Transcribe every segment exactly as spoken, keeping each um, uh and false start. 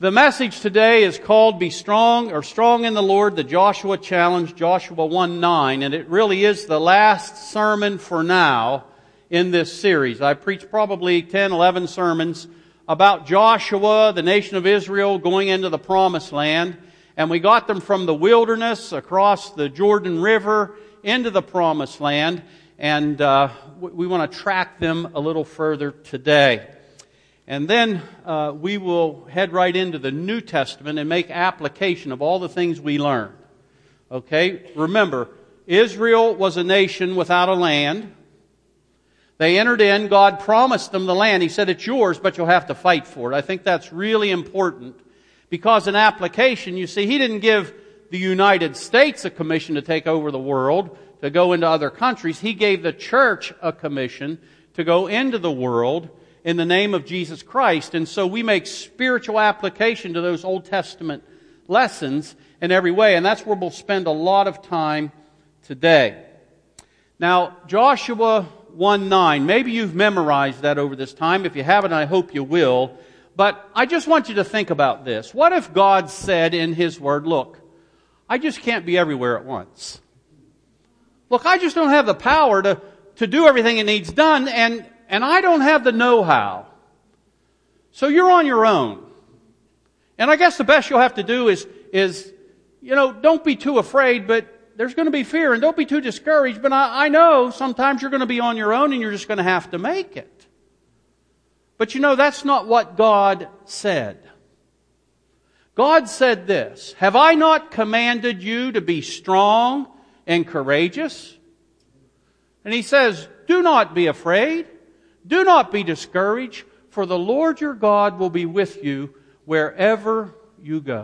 The message today is called Be Strong or Strong in the Lord, the Joshua Challenge, Joshua one nine, and it really is the last sermon for now in this series. I preached probably ten, eleven sermons about Joshua, the nation of Israel, going into the Promised Land, and we got them from the wilderness across the Jordan River into the Promised Land, and uh, we want to track them a little further today. And then uh, we will head right into the New Testament and make application of all the things we learned. Okay? Remember, Israel was a nation without a land. They entered in. God promised them the land. He said, it's yours, but you'll have to fight for it. I think that's really important because in application, you see, He didn't give the United States a commission to take over the world, to go into other countries. He gave the church a commission to go into the world in the name of Jesus Christ. And so we make spiritual application to those Old Testament lessons in every way. And that's where we'll spend a lot of time today. Now, Joshua one nine. Maybe you've memorized that over this time. If you haven't, I hope you will. But I just want you to think about this. What if God said in His Word, look, I just can't be everywhere at once. Look, I just don't have the power to, to do everything it needs done, and And I don't have the know-how. So you're on your own. And I guess the best you'll have to do is, is, you know, don't be too afraid, but there's going to be fear. And don't be too discouraged. But I, I know sometimes you're going to be on your own and you're just going to have to make it. But you know, that's not what God said. God said this, have I not commanded you to be strong and courageous? And He says, do not be afraid. Do not be discouraged, for the Lord your God will be with you wherever you go.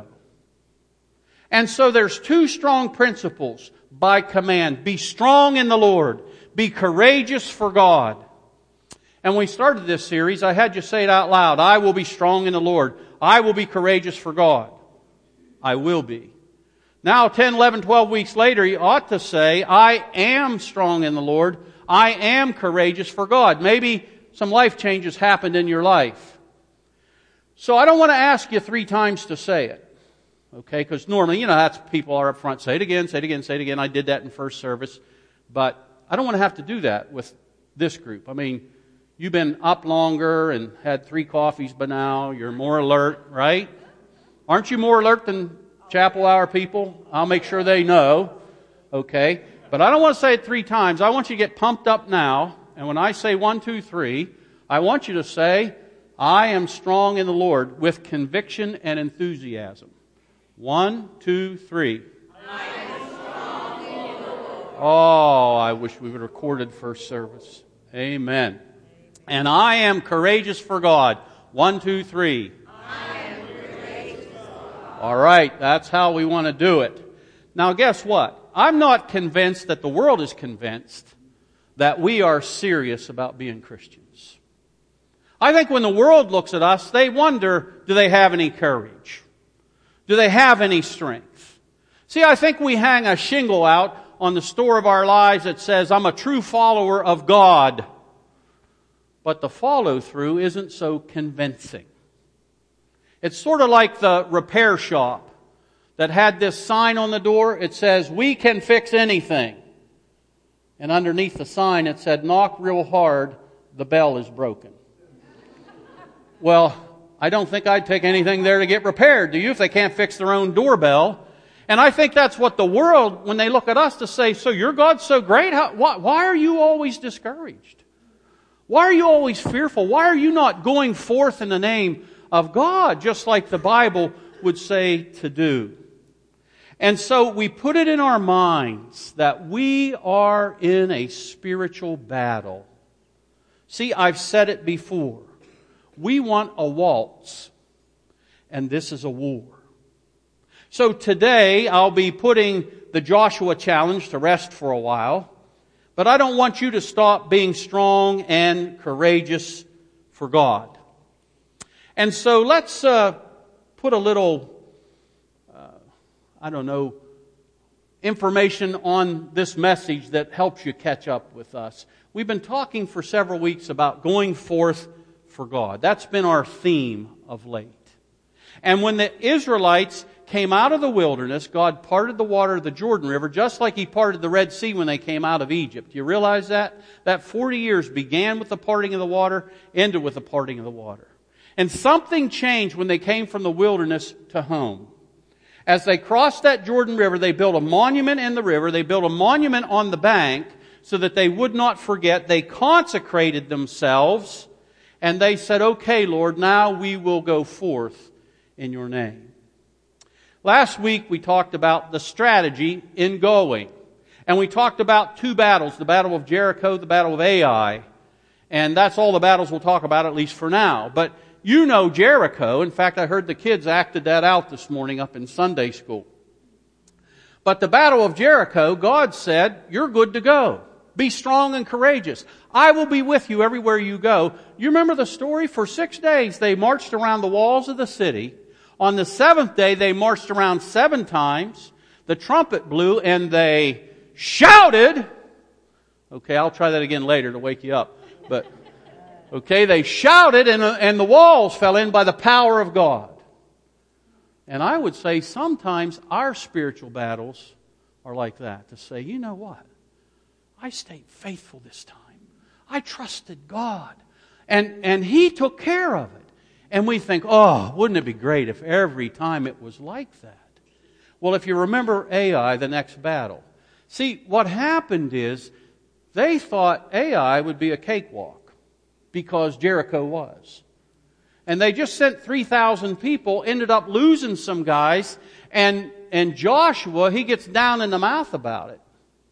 And so there's two strong principles by command. Be strong in the Lord. Be courageous for God. And when we started this series, I had you say it out loud. I will be strong in the Lord. I will be courageous for God. I will be. Now, ten, eleven, twelve weeks later, you ought to say, I am strong in the Lord. I am courageous for God. Maybe some life changes happened in your life. So I don't want to ask you three times to say it. Okay, because normally, you know, that's people are up front. Say it again, say it again, say it again. I did that in first service. But I don't want to have to do that with this group. I mean, you've been up longer and had three coffees by now. You're more alert, right? Aren't you more alert than chapel hour people? I'll make sure they know. Okay. But I don't want to say it three times. I want you to get pumped up now. And when I say one, two, three, I want you to say, I am strong in the Lord with conviction and enthusiasm. One, two, three. I am strong in the Lord. Oh, I wish we would have recorded first service. Amen. And I am courageous for God. One, two, three. I am courageous for God. All right, that's how we want to do it. Now guess what? I'm not convinced that the world is convinced that we are serious about being Christians. I think when the world looks at us, they wonder, do they have any courage? Do they have any strength? See, I think we hang a shingle out on the store of our lives that says, I'm a true follower of God. But the follow-through isn't so convincing. It's sort of like the repair shop that had this sign on the door. It says, we can fix anything. And underneath the sign it said, knock real hard, the bell is broken. Well, I don't think I'd take anything there to get repaired, do you, if they can't fix their own doorbell? And I think that's what the world, when they look at us to say, so your God's so great, how, why, why are you always discouraged? Why are you always fearful? Why are you not going forth in the name of God, just like the Bible would say to do? And so we put it in our minds that we are in a spiritual battle. See, I've said it before. We want a waltz, and this is a war. So today I'll be putting the Joshua challenge to rest for a while, but I don't want you to stop being strong and courageous for God. And so let's uh, put a little I don't know, information on this message that helps you catch up with us. We've been talking for several weeks about going forth for God. That's been our theme of late. And when the Israelites came out of the wilderness, God parted the water of the Jordan River just like He parted the Red Sea when they came out of Egypt. Do you realize that? That forty years began with the parting of the water, ended with the parting of the water. And something changed when they came from the wilderness to home. As they crossed that Jordan River, they built a monument in the river. They built a monument on the bank so that they would not forget. They consecrated themselves and they said, okay, Lord, now we will go forth in your name. Last week we talked about the strategy in going. And we talked about two battles, the Battle of Jericho, the Battle of Ai. And that's all the battles we'll talk about, at least for now. But you know Jericho. In fact, I heard the kids acted that out this morning up in Sunday school. But the Battle of Jericho, God said, you're good to go. Be strong and courageous. I will be with you everywhere you go. You remember the story? For six days they marched around the walls of the city. On the seventh day, they marched around seven times. The trumpet blew and they shouted. Okay, I'll try that again later to wake you up. But, okay, they shouted and, and the walls fell in by the power of God. And I would say sometimes our spiritual battles are like that. To say, you know what? I stayed faithful this time. I trusted God. And, and He took care of it. And we think, oh, wouldn't it be great if every time it was like that? Well, if you remember Ai, the next battle. See, what happened is they thought Ai would be a cakewalk because Jericho was. And they just sent three thousand people, ended up losing some guys, and, and Joshua, he gets down in the mouth about it.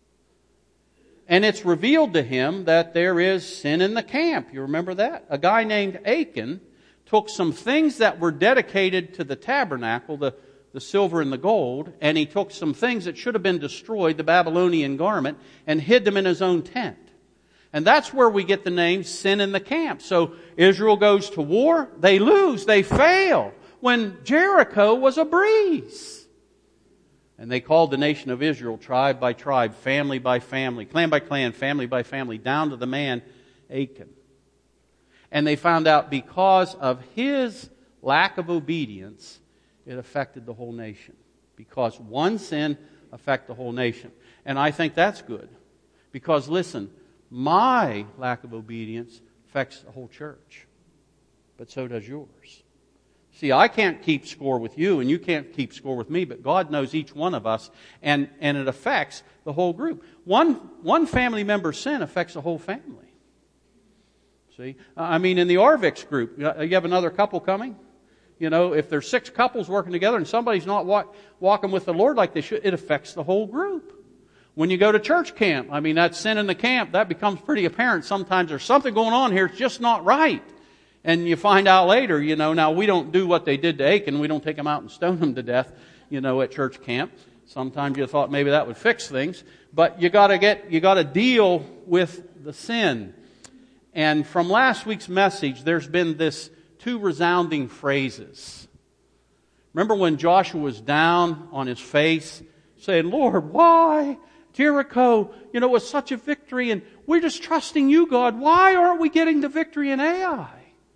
And it's revealed to him that there is sin in the camp. You remember that? A guy named Achan took some things that were dedicated to the tabernacle, the, the silver and the gold, and he took some things that should have been destroyed, the Babylonian garment, and hid them in his own tent. And that's where we get the name sin in the camp. So Israel goes to war, they lose, they fail, when Jericho was a breeze. And they called the nation of Israel tribe by tribe, family by family, clan by clan, family by family, down to the man Achan. And they found out because of his lack of obedience, it affected the whole nation. Because one sin affected the whole nation. And I think that's good. Because listen, my lack of obedience affects the whole church. But so does yours. See, I can't keep score with you and you can't keep score with me, but God knows each one of us and, and it affects the whole group. One, one family member's sin affects the whole family. See, I mean, in the Arvix group, you have another couple coming. You know, if there's six couples working together and somebody's not walk, walking with the Lord like they should, it affects the whole group. When you go to church camp, I mean, that sin in the camp, that becomes pretty apparent. Sometimes there's something going on here, it's just not right. And you find out later, you know, now we don't do what they did to Achan. We don't take them out and stone them to death, you know, at church camp. Sometimes you thought maybe that would fix things. But you gotta get, you gotta deal with the sin. And from last week's message, there's been this two resounding phrases. Remember when Joshua was down on his face saying, Lord, why? Jericho, you know, was such a victory and we're just trusting you, God. Why aren't we getting the victory in Ai?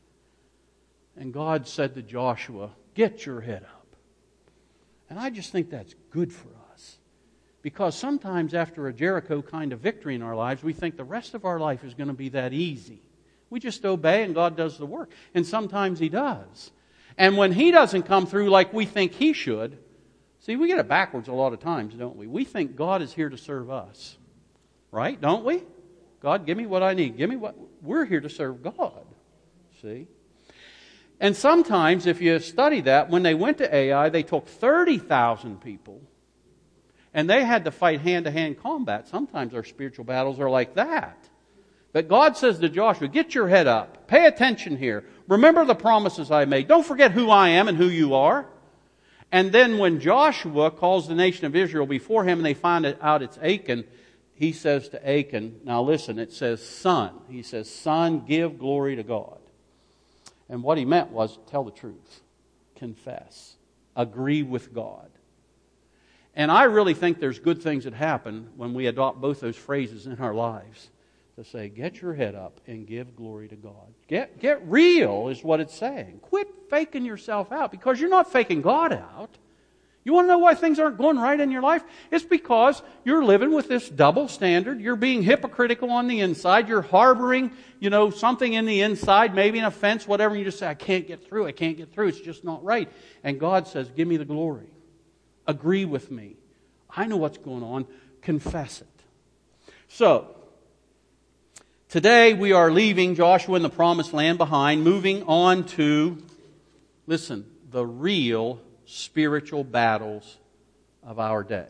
And God said to Joshua, get your head up. And I just think that's good for us. Because sometimes after a Jericho kind of victory in our lives, we think the rest of our life is going to be that easy. We just obey and God does the work. And sometimes He does. And when He doesn't come through like we think He should, see, we get it backwards a lot of times, don't we? We think God is here to serve us. Right? Don't we? God, give me what I need. Give me what... We're here to serve God. See? And sometimes, if you study that, when they went to Ai, they took thirty thousand people and they had to fight hand-to-hand combat. Sometimes our spiritual battles are like that. But God says to Joshua, get your head up. Pay attention here. Remember the promises I made. Don't forget who I am and who you are. And then when Joshua calls the nation of Israel before him and they find out it's Achan, he says to Achan, now listen, it says son. He says, son, give glory to God. And what he meant was tell the truth. Confess. Agree with God. And I really think there's good things that happen when we adopt both those phrases in our lives. To say, get your head up and give glory to God. Get, get real is what it's saying. Quit faking yourself out because you're not faking God out. You want to know why things aren't going right in your life? It's because you're living with this double standard. You're being hypocritical on the inside. You're harboring, you know, something in the inside, maybe an offense, whatever. And you just say, I can't get through. I can't get through. It's just not right. And God says, give me the glory. Agree with me. I know what's going on. Confess it. So, today we are leaving Joshua and the Promised Land behind, moving on to, listen, the real spiritual battles of our day.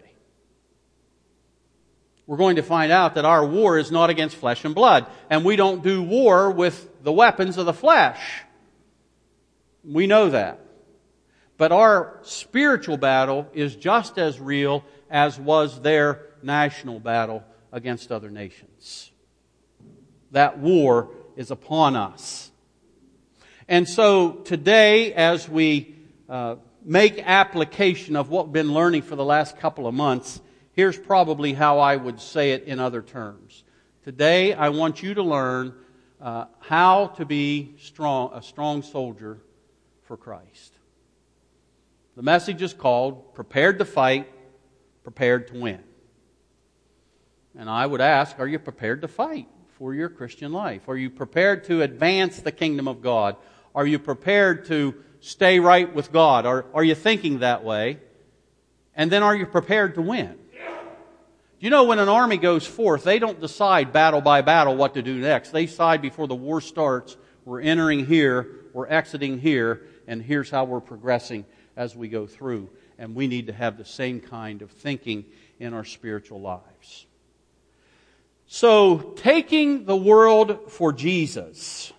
We're going to find out that our war is not against flesh and blood, and we don't do war with the weapons of the flesh. We know that. But our spiritual battle is just as real as was their national battle against other nations. That war is upon us. And so today, as we uh, make application of what we've been learning for the last couple of months, here's probably how I would say it in other terms. Today, I want you to learn uh, how to be strong, a strong soldier for Christ. The message is called, Prepared to Fight, Prepared to Win. And I would ask, are you prepared to fight for your Christian life? Are you prepared to advance the kingdom of God? Are you prepared to stay right with God? Are, are you thinking that way? And then are you prepared to win? You know, when an army goes forth, they don't decide battle by battle what to do next. They decide before the war starts, we're entering here, we're exiting here, and here's how we're progressing as we go through. And we need to have the same kind of thinking in our spiritual lives. So, taking the world for Jesus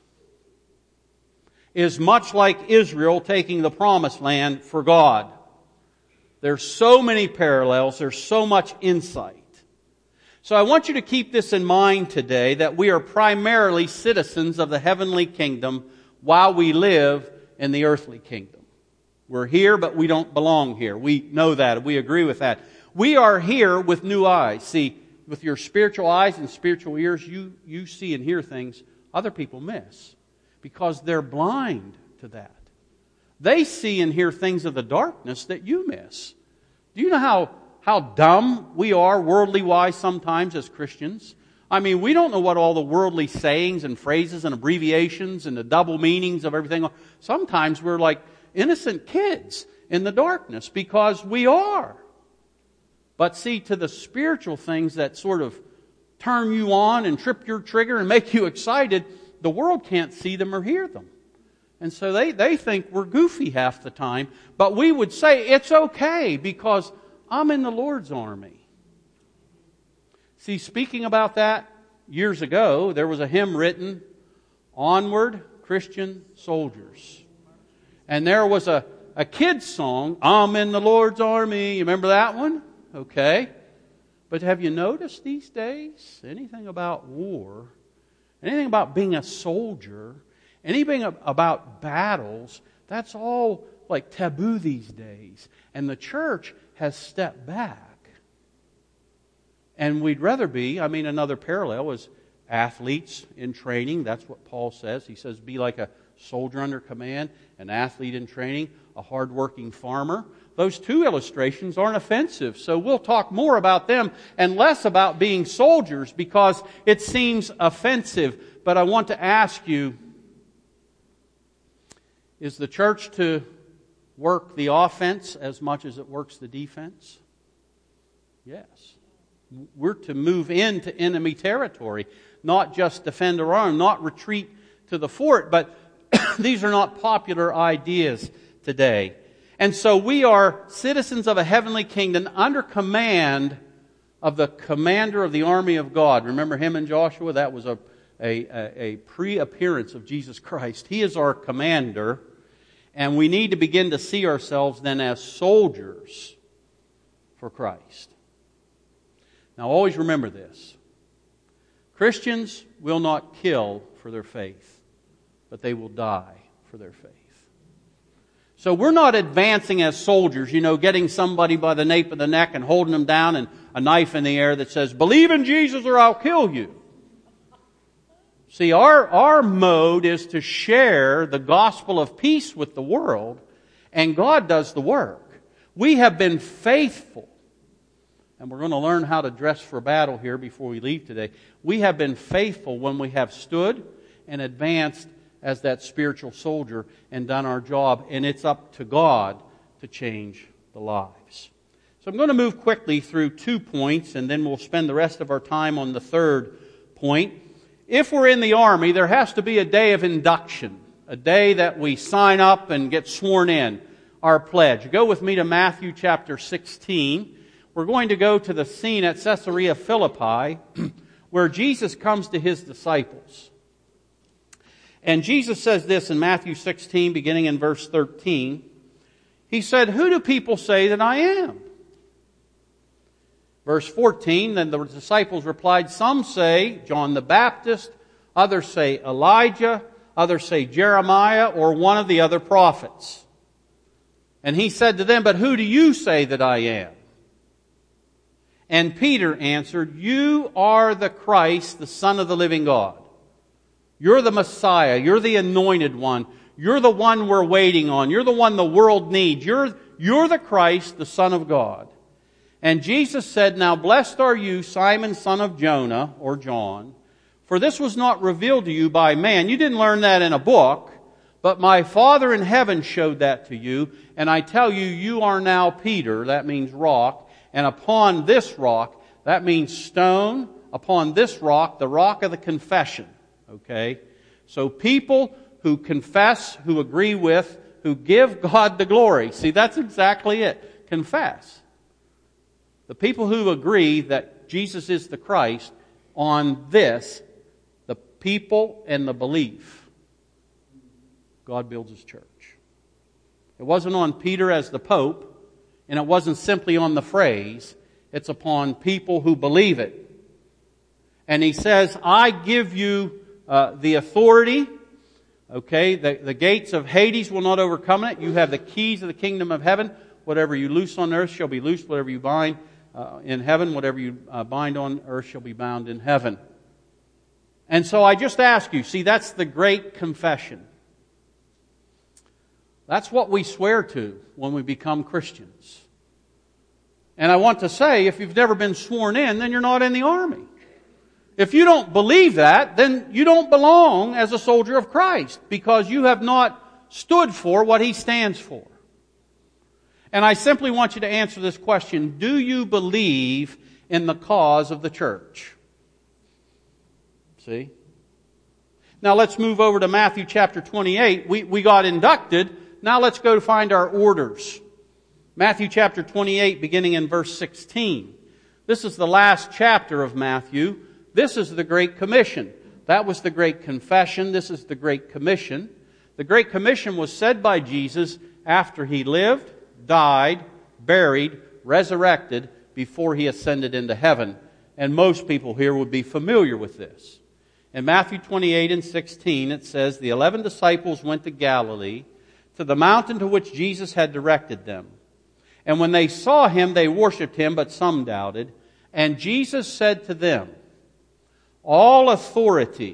is much like Israel taking the Promised Land for God. There's so many parallels. There's so much insight. So I want you to keep this in mind today, that we are primarily citizens of the heavenly kingdom while we live in the earthly kingdom. We're here, but we don't belong here. We know that. We agree with that. We are here with new eyes. See, with your spiritual eyes and spiritual ears, you, you see and hear things other people miss. Because they're blind to that. They see and hear things of the darkness that you miss. Do you know how, how dumb we are, worldly wise, sometimes as Christians? I mean, we don't know what all the worldly sayings and phrases and abbreviations and the double meanings of everything are. Sometimes we're like innocent kids in the darkness because we are. But see, to the spiritual things that sort of turn you on and trip your trigger and make you excited, the world can't see them or hear them. And so they, they think we're goofy half the time. But we would say it's okay because I'm in the Lord's army. See, speaking about that, years ago, there was a hymn written, Onward, Christian Soldiers. And there was a, a kid's song, I'm in the Lord's army. You remember that one? Okay. But have you noticed these days anything about war? Anything about being a soldier, anything about battles, that's all like taboo these days. And the church has stepped back. And we'd rather be, I mean, another parallel is athletes in training. That's what Paul says. He says, be like a soldier under command, an athlete in training, a hardworking farmer. Those two illustrations aren't offensive, so we'll talk more about them and less about being soldiers because it seems offensive. But I want to ask you, is the church to work the offense as much as it works the defense? Yes. We're to move into enemy territory, not just defend our own, not retreat to the fort, but these are not popular ideas today. And so we are citizens of a heavenly kingdom under command of the commander of the army of God. Remember him and Joshua? That was a, a, a pre-appearance of Jesus Christ. He is our commander. And we need to begin to see ourselves then as soldiers for Christ. Now always remember this. Christians will not kill for their faith, but they will die for their faith. So we're not advancing as soldiers, you know, getting somebody by the nape of the neck and holding them down and a knife in the air that says, believe in Jesus or I'll kill you. See, our, our mode is to share the gospel of peace with the world, and God does the work. We have been faithful, and we're going to learn how to dress for battle here before we leave today. We have been faithful when we have stood and advanced as that spiritual soldier and done our job, and it's up to God to change the lives. So I'm going to move quickly through two points, and then we'll spend the rest of our time on the third point. If we're in the army, there has to be a day of induction, a day that we sign up and get sworn in, our pledge. Go with me to Matthew chapter sixteen. We're going to go to the scene at Caesarea Philippi where Jesus comes to His disciples. And Jesus says this in Matthew sixteen, beginning in verse thirteen. He said, "Who do people say that I am?" Verse fourteen, then the disciples replied, "Some say John the Baptist, others say Elijah, others say Jeremiah, or one of the other prophets." And He said to them, "But who do you say that I am?" And Peter answered, "You are the Christ, the Son of the living God. You're the Messiah. You're the anointed one. You're the one we're waiting on. You're the one the world needs. You're, you're the Christ, the Son of God." And Jesus said, "Now blessed are you, Simon, son of Jonah," or John, "for this was not revealed to you by man." You didn't learn that in a book, but my Father in heaven showed that to you. And I tell you, you are now Peter, that means rock, and upon this rock, that means stone, upon this rock, the rock of the confession. Okay? So people who confess, who agree with, who give God the glory. See, that's exactly it. Confess. The people who agree that Jesus is the Christ, on this, the people and the belief, God builds His church. It wasn't on Peter as the Pope, and it wasn't simply on the phrase. It's upon people who believe it. And He says, "I give you uh, the authority." Okay, the, the gates of Hades will not overcome it. You have the keys of the kingdom of heaven. Whatever you loose on earth shall be loosed. Whatever you bind Uh, in heaven, whatever you uh, bind on earth shall be bound in heaven. And so I just ask you, see, that's the great confession. That's what we swear to when we become Christians. And I want to say, if you've never been sworn in, then you're not in the army. If you don't believe that, then you don't belong as a soldier of Christ, because you have not stood for what He stands for. And I simply want you to answer this question: do you believe in the cause of the church? See? Now let's move over to Matthew chapter twenty-eight. We, we got inducted. Now let's go to find our orders. Matthew chapter twenty-eight, beginning in verse sixteen. This is the last chapter of Matthew. This is the Great Commission. That was the Great Confession. This is the Great Commission. The Great Commission was said by Jesus after He lived, died, buried, resurrected, before He ascended into heaven. And most people here would be familiar with this. In Matthew twenty-eight and sixteen, it says, "The eleven disciples went to Galilee, to the mountain to which Jesus had directed them. And when they saw Him, they worshipped Him, but some doubted. And Jesus said to them, 'All authority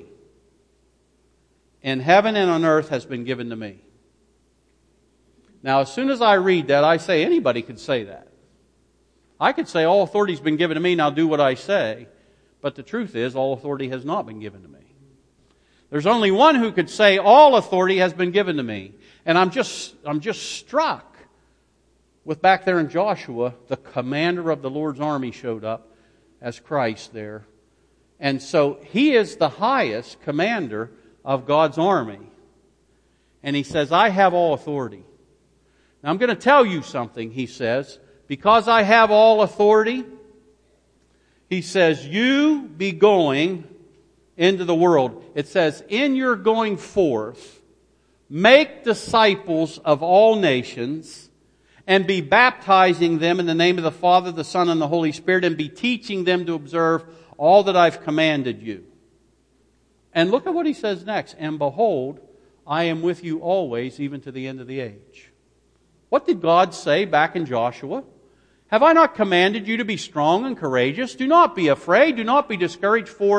in heaven and on earth has been given to me.'" Now, as soon as I read that, I say anybody could say that. I could say all authority has been given to me, now do what I say. But the truth is, all authority has not been given to me. There's only one who could say all authority has been given to me. And I'm just, I'm just struck with back there in Joshua, the commander of the Lord's army showed up as Christ there. And so He is the highest commander of God's army. And He says, "I have all authority." Now I'm going to tell you something, He says. Because I have all authority, He says, you be going into the world. It says, in your going forth, make disciples of all nations, and be baptizing them in the name of the Father, the Son, and the Holy Spirit, and be teaching them to observe all that I've commanded you. And look at what He says next. "And behold, I am with you always, even to the end of the age." What did God say back in Joshua? "Have I not commanded you to be strong and courageous? Do not be afraid, do not be discouraged, for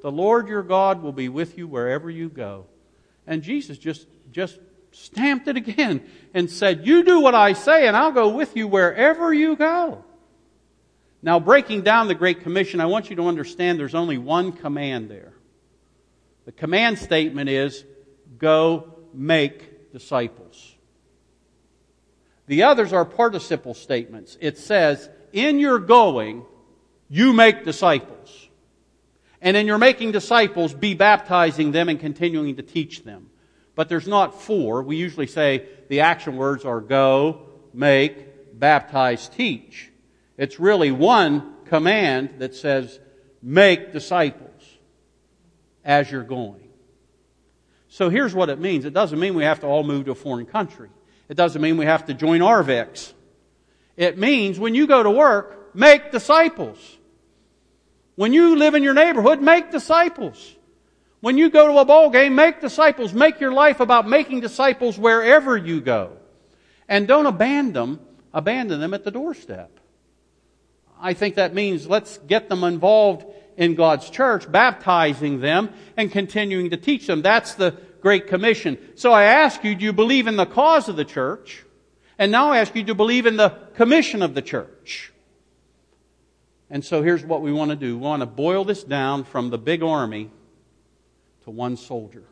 the Lord your God will be with you wherever you go. And Jesus just, just stamped it again and said, you do what I say and I'll go with you wherever you go. Now, breaking down the Great Commission, I want you to understand there's only one command there. The command statement is, go make disciples. The others are participle statements. It says, in your going, you make disciples. And in your making disciples, be baptizing them and continuing to teach them. But there's not four. We usually say the action words are go, make, baptize, teach. It's really one command that says, make disciples as you're going. So here's what it means. It doesn't mean we have to all move to a foreign country. It doesn't mean we have to join R V X. It means when you go to work, make disciples. When you live in your neighborhood, make disciples. When you go to a ball game, make disciples. Make your life about making disciples wherever you go. And don't abandon them, abandon them at the doorstep. I think that means let's get them involved in God's church, baptizing them and continuing to teach them. That's the Great Commission. So I ask you, do you believe in the cause of the church? And now I ask you to believe in the commission of the church. And so here's what we want to do. We want to boil this down from the big army to one soldier.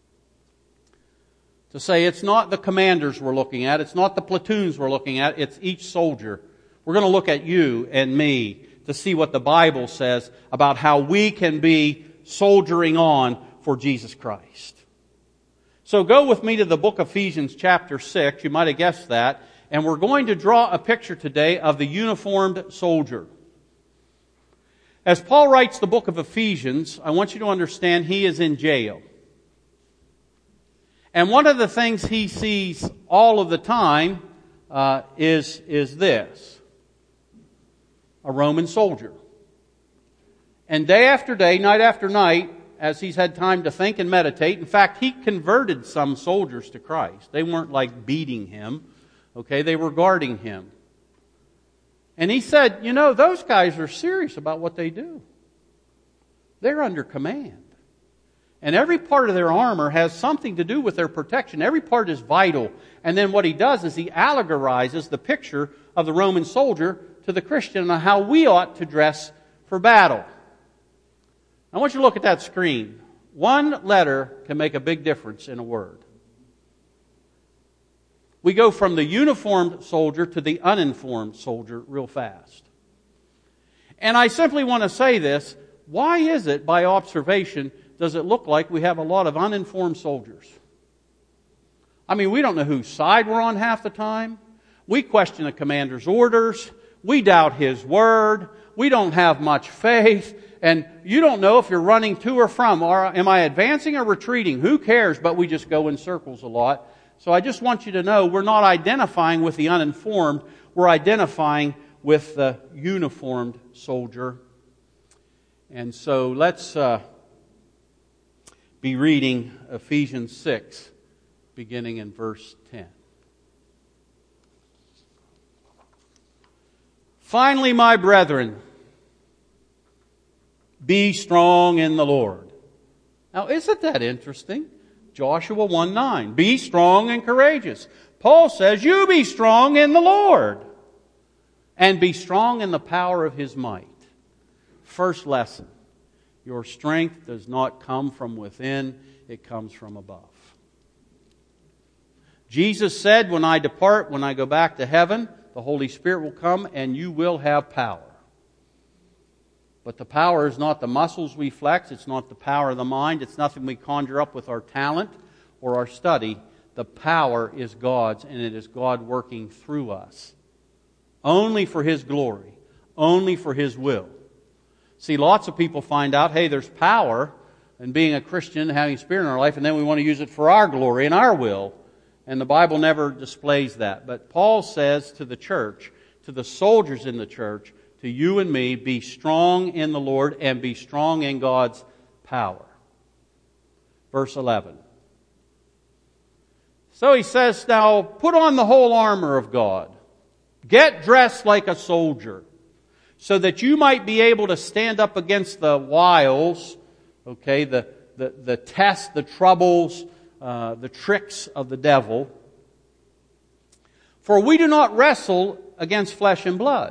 To say it's not the commanders we're looking at, it's not the platoons we're looking at, it's each soldier. We're going to look at you and me to see what the Bible says about how we can be soldiering on for Jesus Christ. So go with me to the book of Ephesians chapter six. You might have guessed that. And we're going to draw a picture today of the uniformed soldier. As Paul writes the book of Ephesians, I want you to understand he is in jail. And one of the things he sees all of the time uh, is, is this. A Roman soldier. And day after day, night after night, as he's had time to think and meditate, in fact, he converted some soldiers to Christ. They weren't like beating him, okay? They were guarding him. And he said, you know, those guys are serious about what they do. They're under command. And every part of their armor has something to do with their protection. Every part is vital. And then what he does is he allegorizes the picture of the Roman soldier to the Christian on how we ought to dress for battle. I want you to look at that screen. One letter can make a big difference in a word. We go from the uniformed soldier to the uninformed soldier real fast. And I simply want to say this. Why is it, by observation, does it look like we have a lot of uninformed soldiers? I mean, we don't know whose side we're on half the time. We question the commander's orders. We doubt his word. We don't have much faith. And you don't know if you're running to or from. Or am I advancing or retreating? Who cares? But we just go in circles a lot. So I just want you to know we're not identifying with the uninformed. We're identifying with the uniformed soldier. And so let's uh, be reading Ephesians six, beginning in verse ten. Finally, my brethren, be strong in the Lord. Now, isn't that interesting? Joshua one nine. Be strong and courageous. Paul says, you be strong in the Lord. And be strong in the power of His might. First lesson. Your strength does not come from within. It comes from above. Jesus said, when I depart, when I go back to heaven, the Holy Spirit will come and you will have power. But the power is not the muscles we flex. It's not the power of the mind. It's nothing we conjure up with our talent or our study. The power is God's, and it is God working through us. Only for His glory. Only for His will. See, lots of people find out, hey, there's power in being a Christian, having Spirit in our life, and then we want to use it for our glory and our will. And the Bible never displays that. But Paul says to the church, to the soldiers in the church, to you and me, be strong in the Lord and be strong in God's power. Verse eleven. So he says, now put on the whole armor of God. Get dressed like a soldier, so that you might be able to stand up against the wiles Okay, the, the, the tests, the troubles, uh, the tricks of the devil. For we do not wrestle against flesh and blood.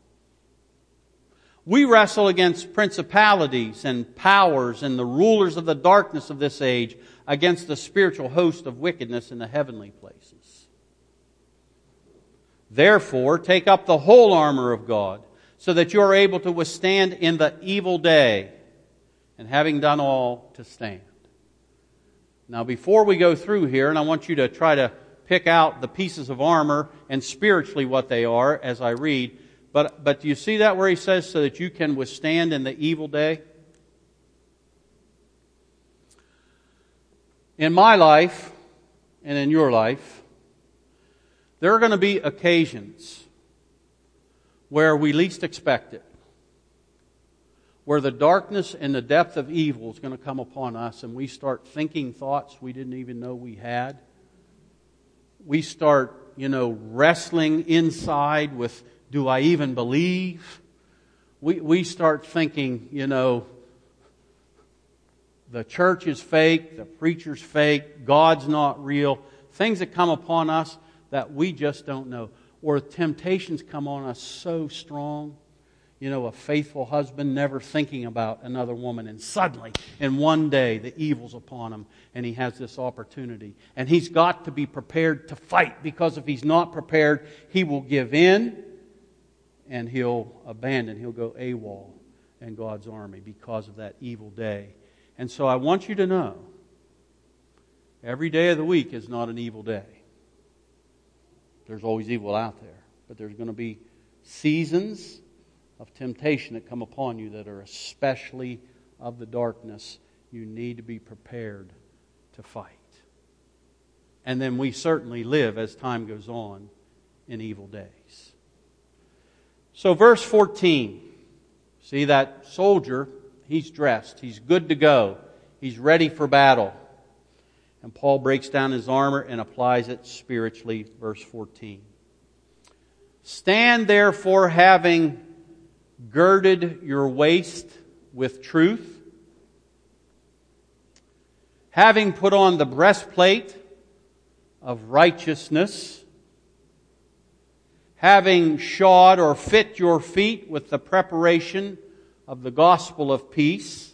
We wrestle against principalities and powers and the rulers of the darkness of this age, against the spiritual host of wickedness in the heavenly places. Therefore, take up the whole armor of God, so that you are able to withstand in the evil day, and having done all, to stand. Now, before we go through here, and I want you to try to pick out the pieces of armor and spiritually what they are as I read, But, but do you see that where he says, so that you can withstand in the evil day? In my life, and in your life, there are going to be occasions where we least expect it. Where the darkness and the depth of evil is going to come upon us, and we start thinking thoughts we didn't even know we had. We start, you know, wrestling inside with, do I even believe? We we start thinking, you know, the church is fake, the preacher's fake, God's not real. Things that come upon us that we just don't know. Or temptations come on us so strong. You know, a faithful husband never thinking about another woman, and suddenly, in one day, the evil's upon him, and he has this opportunity. And he's got to be prepared to fight, because if he's not prepared, he will give in, and he'll abandon, he'll go AWOL in God's army because of that evil day. And so I want you to know, every day of the week is not an evil day. There's always evil out there. But there's going to be seasons of temptation that come upon you that are especially of the darkness. You need to be prepared to fight. And then we certainly live, as time goes on, in evil days. So verse fourteen. See that soldier, he's dressed. He's good to go. He's ready for battle. And Paul breaks down his armor and applies it spiritually. Verse fourteen. Stand therefore, having girded your waist with truth, having put on the breastplate of righteousness, having shod or fit your feet with the preparation of the gospel of peace,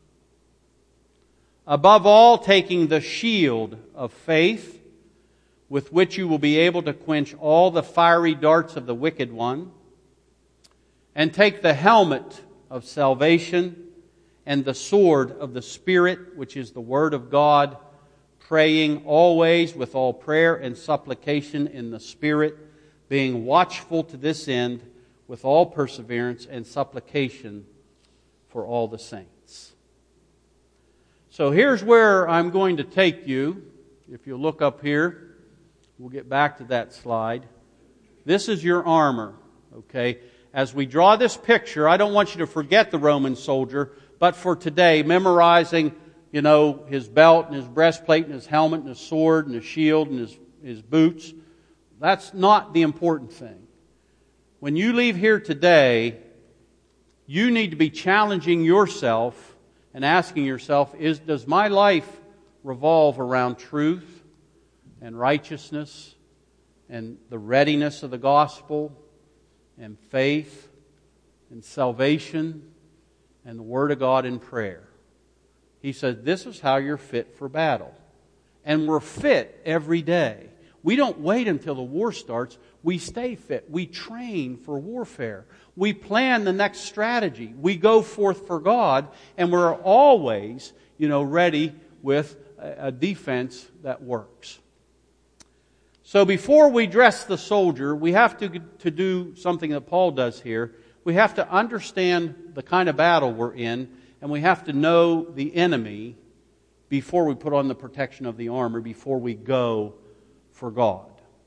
above all taking the shield of faith, with which you will be able to quench all the fiery darts of the wicked one, and take the helmet of salvation and the sword of the Spirit, which is the Word of God, praying always with all prayer and supplication in the Spirit, being watchful to this end with all perseverance and supplication for all the saints. So here's where I'm going to take you. If you look up here, we'll get back to that slide. This is your armor, okay? As we draw this picture, I don't want you to forget the Roman soldier, but for today, memorizing, you know, his belt and his breastplate and his helmet and his sword and his shield and his, his boots, that's not the important thing. When you leave here today, you need to be challenging yourself and asking yourself, is does my life revolve around truth and righteousness and the readiness of the gospel and faith and salvation and the Word of God in prayer? He said, this is how you're fit for battle. And we're fit every day. We don't wait until the war starts. We stay fit. We train for warfare. We plan the next strategy. We go forth for God, and we're always, you know, ready with a defense that works. So before we dress the soldier, we have to, to do something that Paul does here. We have to understand the kind of battle we're in, and we have to know the enemy before we put on the protection of the armor, before we go for God.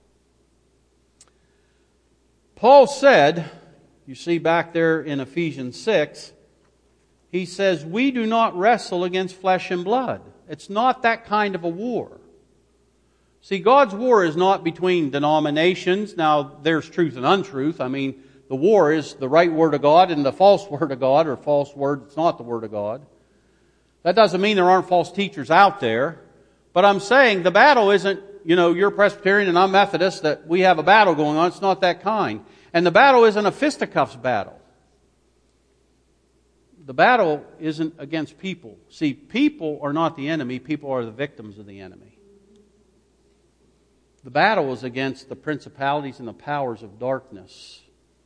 Paul said, you see back there in Ephesians six, he says, we do not wrestle against flesh and blood. It's not that kind of a war. See, God's war is not between denominations. Now, there's truth and untruth. I mean, the war is the right Word of God and the false Word of God, or false word that's not the Word of God. That doesn't mean there aren't false teachers out there. But I'm saying the battle isn't, you know, you're Presbyterian and I'm Methodist, that we have a battle going on. It's not that kind. And the battle isn't a fisticuffs battle. The battle isn't against people. See, people are not the enemy. People are the victims of the enemy. The battle is against the principalities and the powers of darkness.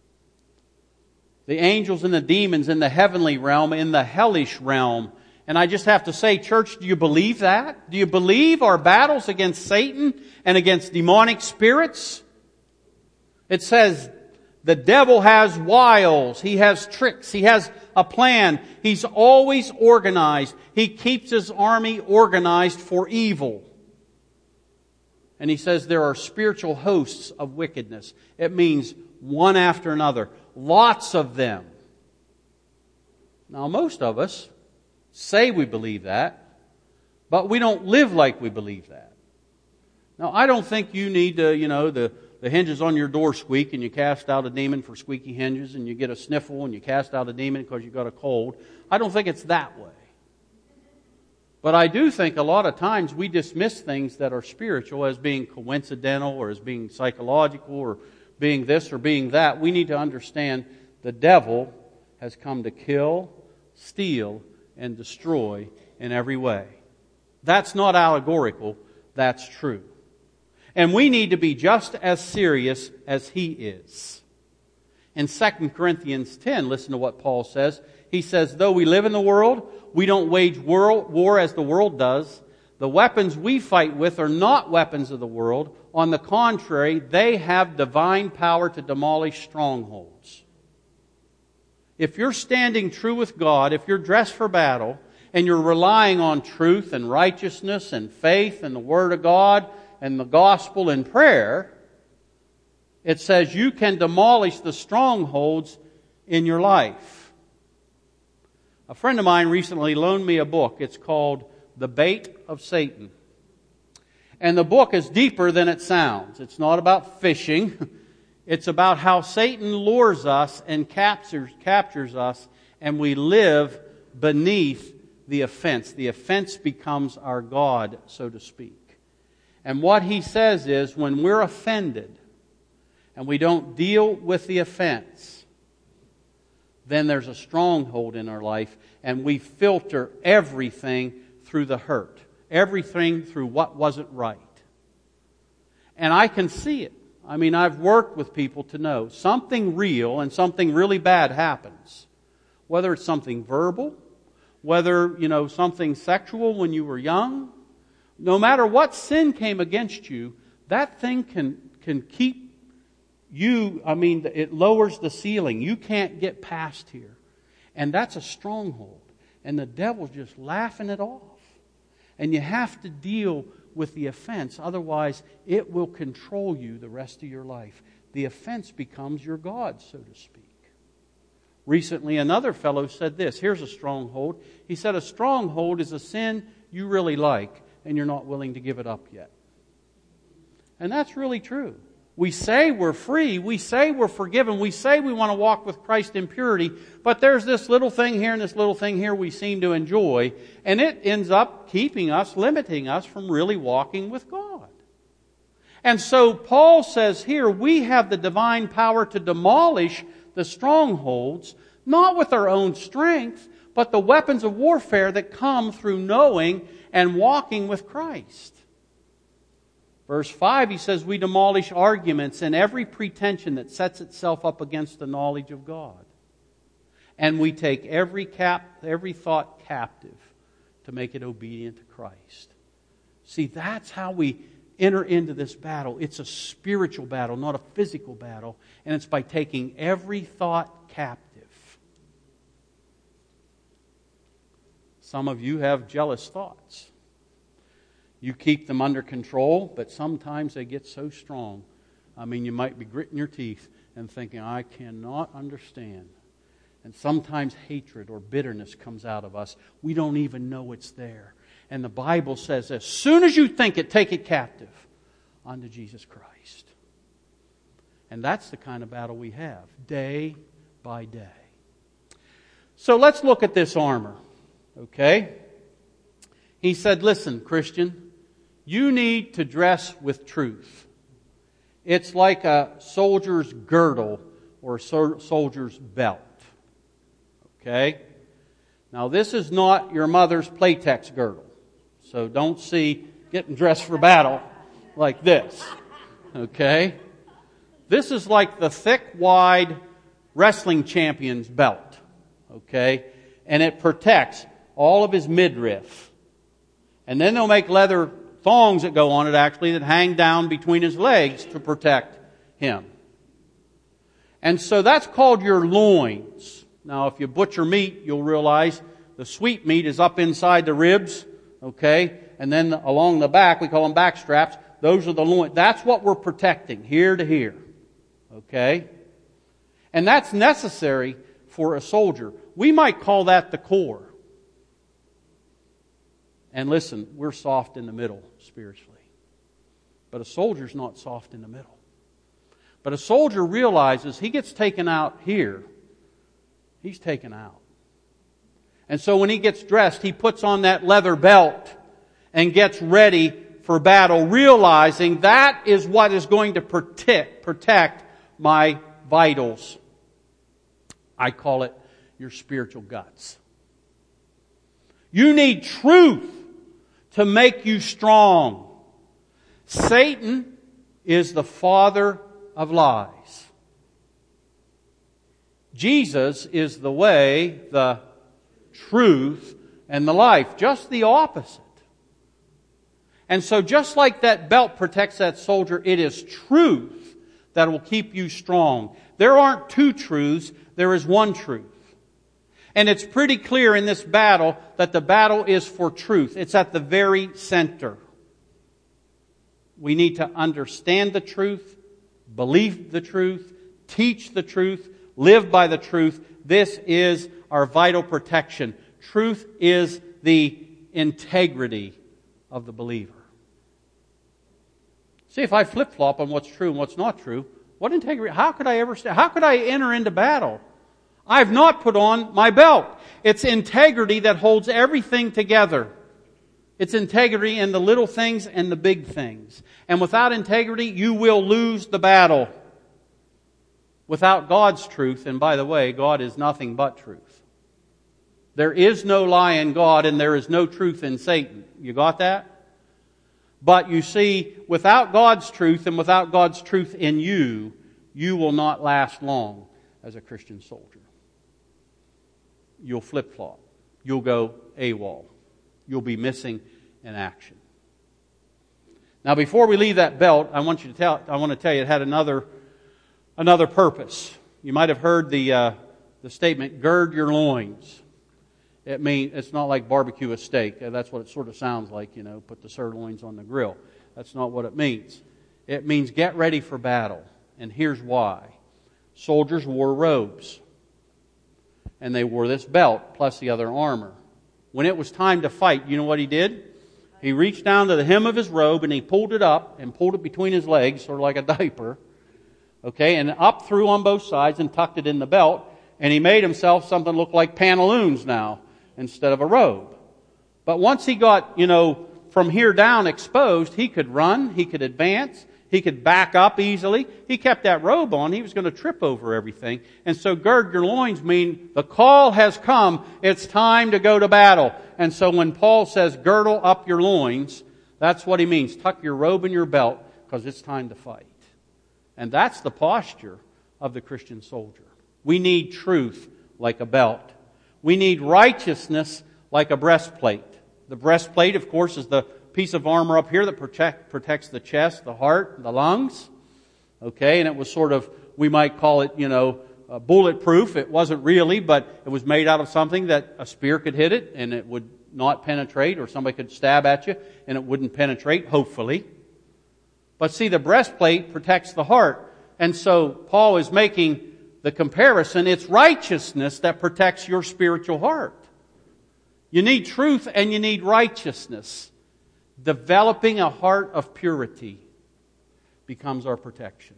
The angels and the demons in the heavenly realm, in the hellish realm. And I just have to say, church, do you believe that? Do you believe our battles against Satan and against demonic spirits? It says the devil has wiles. He has tricks. He has a plan. He's always organized. He keeps his army organized for evil. And he says there are spiritual hosts of wickedness. It means one after another. Lots of them. Now, most of us say we believe that, but we don't live like we believe that. Now, I don't think you need to, you know, the, the hinges on your door squeak and you cast out a demon for squeaky hinges, and you get a sniffle and you cast out a demon because you got a cold. I don't think it's that way. But I do think a lot of times we dismiss things that are spiritual as being coincidental or as being psychological or being this or being that. We need to understand the devil has come to kill, steal, and destroy in every way. That's not allegorical, that's true. And we need to be just as serious as he is. In Second Corinthians ten, listen to what Paul says. He says, though we live in the world, we don't wage war as the world does. The weapons we fight with are not weapons of the world. On the contrary, they have divine power to demolish strongholds. If you're standing true with God, if you're dressed for battle, and you're relying on truth and righteousness and faith and the Word of God and the gospel and prayer, it says you can demolish the strongholds in your life. A friend of mine recently loaned me a book. It's called The Bait of Satan. And the book is deeper than it sounds. It's not about fishing. It's about how Satan lures us and captures, captures us, and we live beneath the offense. The offense becomes our God, so to speak. And what he says is, when we're offended and we don't deal with the offense, then there's a stronghold in our life, and we filter everything through the hurt. Everything through what wasn't right. And I can see it. I mean, I've worked with people to know something real and something really bad happens. Whether it's something verbal, whether, you know, something sexual when you were young, no matter what sin came against you, that thing can, can keep you, I mean, it lowers the ceiling. You can't get past here. And that's a stronghold. And the devil's just laughing it off. And you have to deal with the offense. Otherwise, it will control you the rest of your life. The offense becomes your God, so to speak. Recently, another fellow said this. Here's a stronghold. He said a stronghold is a sin you really like and you're not willing to give it up yet. And that's really true. We say we're free. We say we're forgiven. We say we want to walk with Christ in purity. But there's this little thing here and this little thing here we seem to enjoy. And it ends up keeping us, limiting us from really walking with God. And so Paul says here, we have the divine power to demolish the strongholds, not with our own strength, but the weapons of warfare that come through knowing and walking with Christ. Verse five, he says, we demolish arguments and every pretension that sets itself up against the knowledge of God. And we take every cap, every thought captive to make it obedient to Christ. See, that's how we enter into this battle. It's a spiritual battle, not a physical battle. And it's by taking every thought captive. Some of you have jealous thoughts. You keep them under control, but sometimes they get so strong. I mean, you might be gritting your teeth and thinking, I cannot understand. And sometimes hatred or bitterness comes out of us. We don't even know it's there. And the Bible says, as soon as you think it, take it captive unto Jesus Christ. And that's the kind of battle we have, day by day. So let's look at this armor, okay? He said, listen, Christian, you need to dress with truth. It's like a soldier's girdle or a soldier's belt. Okay? Now, this is not your mother's Playtex girdle. So don't see getting dressed for battle like this. Okay? This is like the thick, wide wrestling champion's belt. Okay? And it protects all of his midriff. And then they'll make leather thongs that go on it, actually, that hang down between his legs to protect him. And so that's called your loins. Now, if you butcher meat, you'll realize the sweet meat is up inside the ribs, okay? And then along the back, we call them back straps. Those are the loins. That's what we're protecting, here to here, okay? And that's necessary for a soldier. We might call that the core. And listen, we're soft in the middle spiritually. But a soldier's not soft in the middle. But a soldier realizes he gets taken out here, he's taken out. And so when he gets dressed, he puts on that leather belt and gets ready for battle, realizing that is what is going to protect, protect my vitals. I call it your spiritual guts. You need truth to make you strong. Satan is the father of lies. Jesus is the way, the truth, and the life. Just the opposite. And so just like that belt protects that soldier, it is truth that will keep you strong. There aren't two truths, there is one truth. And it's pretty clear in this battle that the battle is for truth. It's at the very center. We need to understand the truth, believe the truth, teach the truth, live by the truth. This is our vital protection. Truth is the integrity of the believer. See, if I flip-flop on what's true and what's not true, what integrity? How could I ever stay? How could I enter into battle? I've not put on my belt. It's integrity that holds everything together. It's integrity in the little things and the big things. And without integrity, you will lose the battle. Without God's truth, and by the way, God is nothing but truth. There is no lie in God and there is no truth in Satan. You got that? But you see, without God's truth and without God's truth in you, you will not last long as a Christian soldier. You'll flip-flop. You'll go AWOL. You'll be missing in action. Now, before we leave that belt, I want you to tell. I want to tell you it had another another purpose. You might have heard the uh, the statement, "Gird your loins." It means it's not like barbecue a steak. That's what it sort of sounds like. You know, put the sirloins on the grill. That's not what it means. It means get ready for battle. And here's why: soldiers wore robes. And they wore this belt plus the other armor. When it was time to fight, you know what he did? He reached down to the hem of his robe and he pulled it up and pulled it between his legs, sort of like a diaper. Okay, and up through on both sides and tucked it in the belt. And he made himself something look like pantaloons now instead of a robe. But once he got, you know, from here down exposed, he could run, he could advance, he could back up easily. He kept that robe on. He was going to trip over everything. And so gird your loins mean the call has come. It's time to go to battle. And so when Paul says girdle up your loins, that's what he means. Tuck your robe in your belt because it's time to fight. And that's the posture of the Christian soldier. We need truth like a belt. We need righteousness like a breastplate. The breastplate, of course, is the piece of armor up here that protect, protects the chest, the heart, the lungs. Okay, and it was sort of, we might call it, you know, uh, bulletproof. It wasn't really, but it was made out of something that a spear could hit it and it would not penetrate, or somebody could stab at you and it wouldn't penetrate, hopefully. But see, the breastplate protects the heart. And so Paul is making the comparison. It's righteousness that protects your spiritual heart. You need truth and you need righteousness. Developing a heart of purity becomes our protection.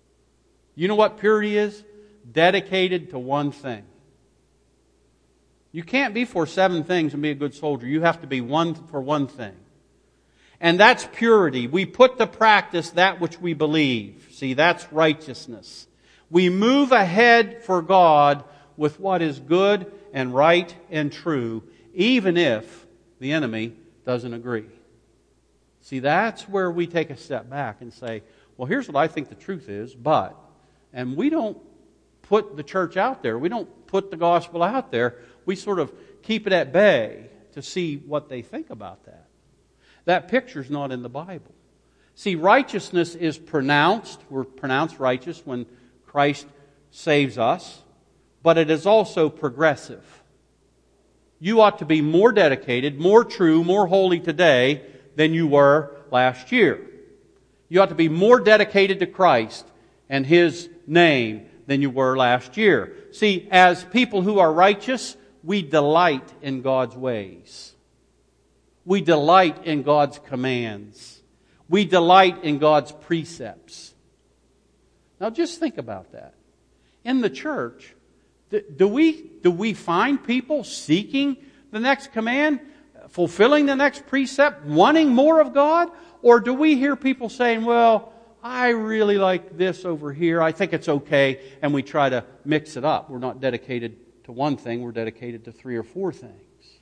You know what purity is? Dedicated to one thing. You can't be for seven things and be a good soldier. You have to be one for one thing. And that's purity. We put to practice that which we believe. See, that's righteousness. We move ahead for God with what is good and right and true, even if the enemy doesn't agree. See, that's where we take a step back and say, well, here's what I think the truth is, but, and we don't put the church out there. We don't put the gospel out there. We sort of keep it at bay to see what they think about that. That picture's not in the Bible. See, righteousness is pronounced. We're pronounced righteous when Christ saves us, but it is also progressive. You ought to be more dedicated, more true, more holy today than you were last year. You ought to be more dedicated to Christ and His name than you were last year. See, as people who are righteous, we delight in God's ways. We delight in God's commands. We delight in God's precepts. Now just think about that. In the church, do we, do we find people seeking the next command, fulfilling the next precept, wanting more of God? Or do we hear people saying, well, I really like this over here, I think it's okay, and we try to mix it up. We're not dedicated to one thing, we're dedicated to three or four things.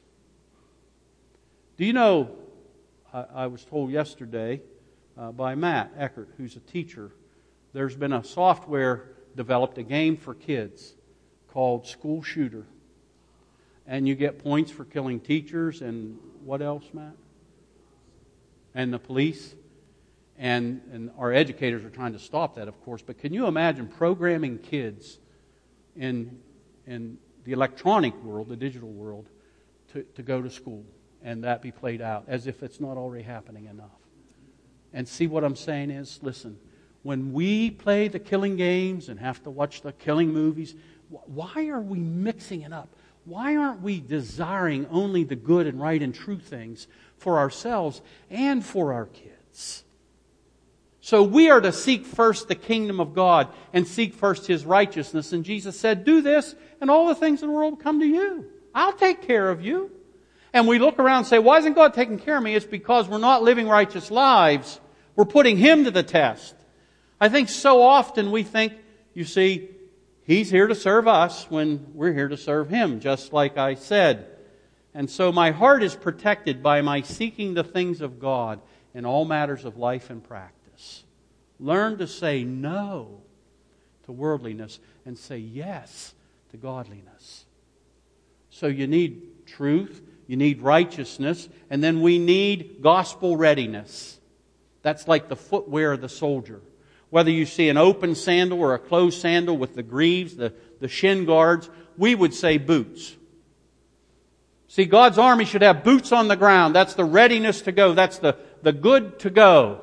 Do you know, I, I was told yesterday uh, by Matt Eckert, who's a teacher, there's been a software developed, a game for kids called School Shooter. And you get points for killing teachers and what else, Matt? And the police. And, and our educators are trying to stop that, of course. But can you imagine programming kids in, in the electronic world, the digital world, to, to go to school and that be played out as if it's not already happening enough? And see, what I'm saying is, listen, when we play the killing games and have to watch the killing movies, why are we mixing it up? Why aren't we desiring only the good and right and true things for ourselves and for our kids? So we are to seek first the kingdom of God and seek first His righteousness. And Jesus said, do this and all the things in the world will come to you. I'll take care of you. And we look around and say, why isn't God taking care of me? It's because we're not living righteous lives. We're putting Him to the test. I think so often we think, you see, He's here to serve us when we're here to serve Him, just like I said. And so my heart is protected by my seeking the things of God in all matters of life and practice. Learn to say no to worldliness and say yes to godliness. So you need truth, you need righteousness, and then we need gospel readiness. That's like the footwear of the soldier. Whether you see an open sandal or a closed sandal with the greaves, the, the shin guards, we would say boots. See, God's army should have boots on the ground. That's the readiness to go. That's the, the good to go.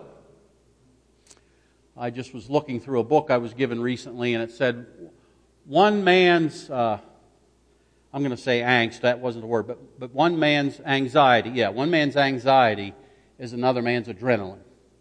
I just was looking through a book I was given recently, and it said, one man's, uh, I'm going to say angst, that wasn't the word, but, but one man's anxiety, yeah, one man's anxiety is another man's adrenaline.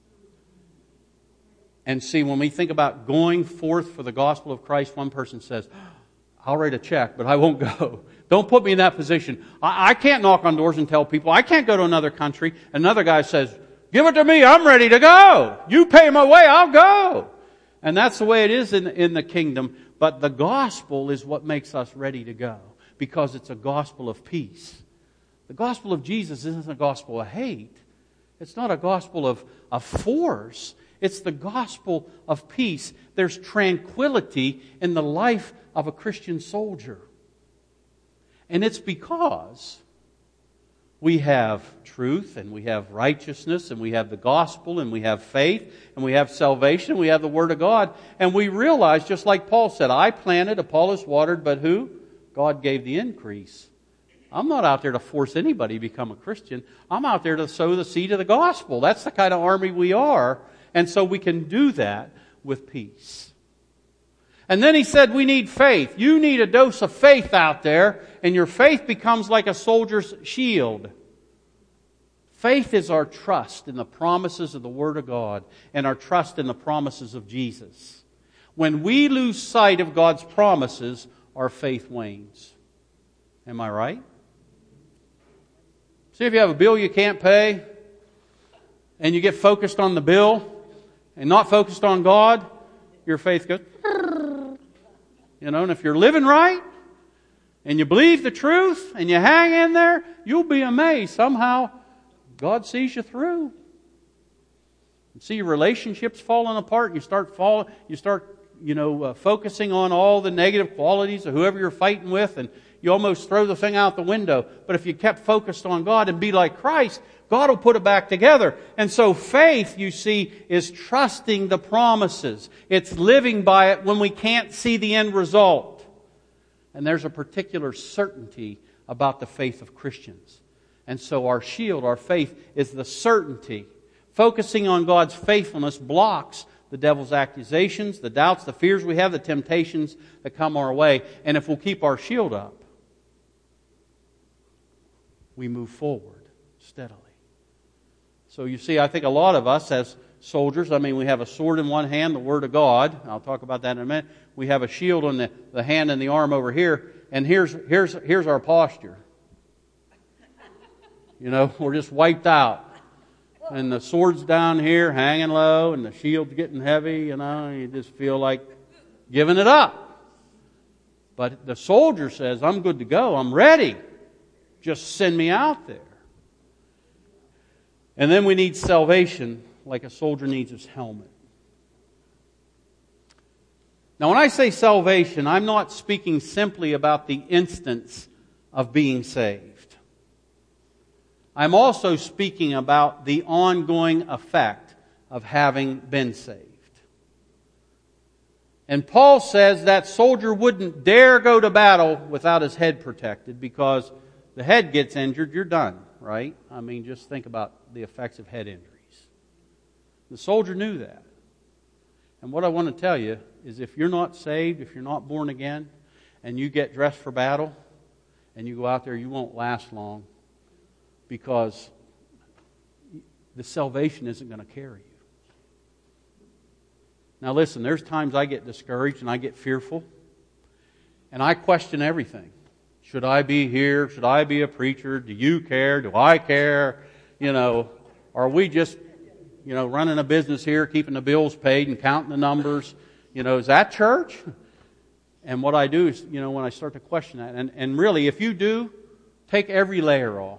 And see, when we think about going forth for the gospel of Christ, one person says, I'll write a check, but I won't go. Don't put me in that position. I, I can't knock on doors and tell people. I can't go to another country. Another guy says, give it to me. I'm ready to go. You pay my way. I'll go. And that's the way it is in, in the kingdom. But the gospel is what makes us ready to go, because it's a gospel of peace. The gospel of Jesus isn't a gospel of hate. It's not a gospel of, of force. It's the gospel of peace. There's tranquility in the life of a Christian soldier. And it's because we have truth, and we have righteousness, and we have the gospel, and we have faith, and we have salvation, and we have the Word of God. And we realize, just like Paul said, I planted, Apollos watered, but who? God gave the increase. I'm not out there to force anybody to become a Christian. I'm out there to sow the seed of the gospel. That's the kind of army we are. And so we can do that with peace. And then he said we need faith. You need a dose of faith out there, and your faith becomes like a soldier's shield. Faith is our trust in the promises of the Word of God and our trust in the promises of Jesus. When we lose sight of God's promises, our faith wanes. Am I right? See, if you have a bill you can't pay, and you get focused on the bill, and not focused on God, your faith goes, you know, and if you're living right, and you believe the truth, and you hang in there, you'll be amazed. Somehow, God sees you through. You see your relationships falling apart, and you start fall, you start, you know, uh, focusing on all the negative qualities of whoever you're fighting with, and you almost throw the thing out the window. But if you kept focused on God and be like Christ, God will put it back together. And so faith, you see, is trusting the promises. It's living by it when we can't see the end result. And there's a particular certainty about the faith of Christians. And so our shield, our faith, is the certainty. Focusing on God's faithfulness blocks the devil's accusations, the doubts, the fears we have, the temptations that come our way. And if we'll keep our shield up, we move forward steadily. So you see, I think a lot of us as soldiers, I mean, we have a sword in one hand, the Word of God. I'll talk about that in a minute. We have a shield on the, the hand and the arm over here. And here's, here's, here's our posture. You know, we're just wiped out. And the sword's down here, hanging low, and the shield's getting heavy, you know. You just feel like giving it up. But the soldier says, I'm good to go. I'm ready. Just send me out there. And then we need salvation like a soldier needs his helmet. Now when I say salvation, I'm not speaking simply about the instance of being saved. I'm also speaking about the ongoing effect of having been saved. And Paul says that soldier wouldn't dare go to battle without his head protected, because the head gets injured, you're done, right? I mean, just think about the effects of head injuries. The soldier knew that. And what I want to tell you is, if you're not saved, if you're not born again, and you get dressed for battle, and you go out there, you won't last long, because the salvation isn't going to carry you. Now listen, there's times I get discouraged and I get fearful, and I question everything. Should I be here? Should I be a preacher? Do you care? Do I care? You know, are we just, you know, running a business here, keeping the bills paid and counting the numbers? You know, is that church? And what I do is, you know, when I start to question that, and, and really, if you do, take every layer off.